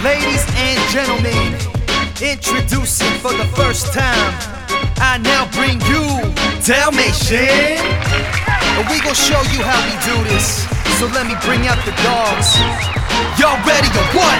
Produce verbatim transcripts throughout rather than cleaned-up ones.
Ladies and gentlemen, introducing for the first time, I now bring you Dalmatian. And we gon' show you how we do this. So let me bring out the dogs. Y'all ready or what?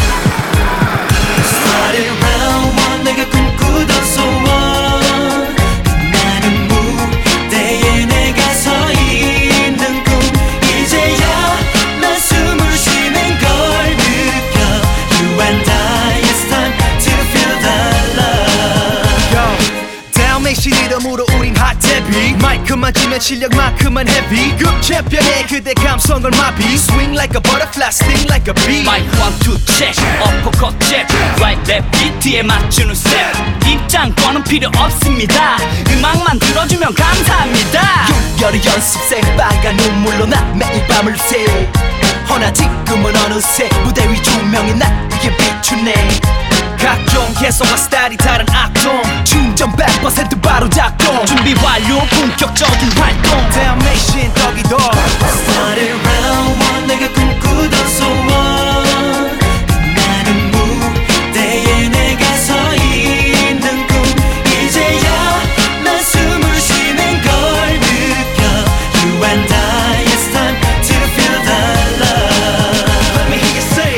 Started round one, 내가 꿈꾸던 소원. 많은 무대에 내가 서 있는 꿈. 이제야 난 숨을 쉬는 걸 느껴. You and I, it's time to feel the love. Yo, Dalmatian 이름으로 우린 hot 데뷔. 마이크만 쥐면 실력만큼은 heavy. 급체변에 그대 감성을 마비. Swing like a butterfly, sting like a bee. Mic one two check, uppercut check, right left 비트에 맞추는 step. 입장권은 필요 없습니다. 음악만 들어주면 감사합니다. 열의 연습생 빨간 눈물로 나 매일 밤을 새. 허나 지금은 어느새 무대 위 조명이 나에게 비추네. 각종 개성과 스타일이 다른 악동. 충전 백 퍼센트 바로 작동. 준비 완료, 본격적인 활동. Dalmatian doggy dog. Started round one, 내가 꿈꾸던 소원. 많은 무대에 내가 서 있는 꿈. 이제야 난 숨을 쉬는 걸 느껴. You and I, it's time to feel the love. Let me hear you say.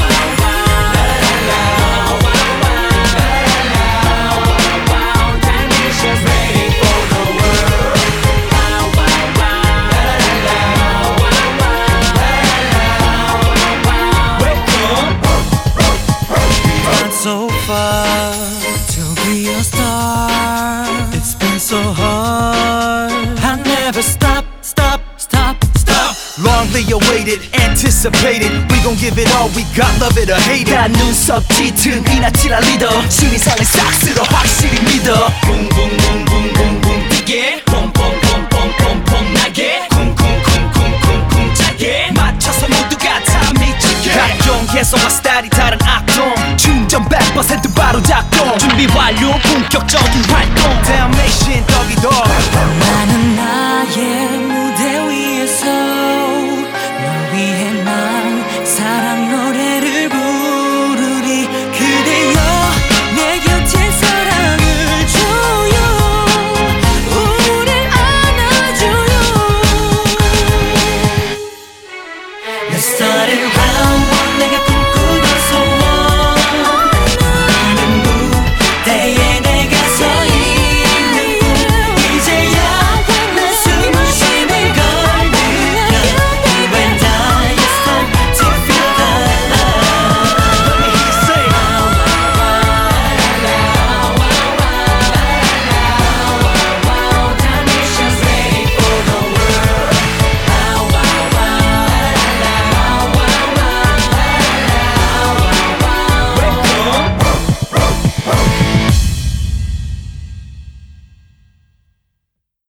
So far to be a star. It's been so hard. I never stop, stop, stop, stop. Longly awaited, anticipated. We gon' give it all we got, love it or hate it. 난 눈썹 짙은 이나치라 리더. 신이상의 삭스로 확실히 믿어. 붕붕붕붕붕붕 뛰게, pompompompompompompom 나게, 쿵쿵쿵쿵쿵쿵 차게. 맞춰서 모두가 다 미치게. 각종 개성과 스타일이 다른 악동. 충전 백 퍼센트 바로 작동. 준비 완료, 본격적인 활동. Dalmatian doggy dog. 나는 나의 무대 위에서 널 위해 난 사랑 노래를 부르리. 그대여 내 곁에 사랑을 줘요. 우릴 안아줘요. Let's start it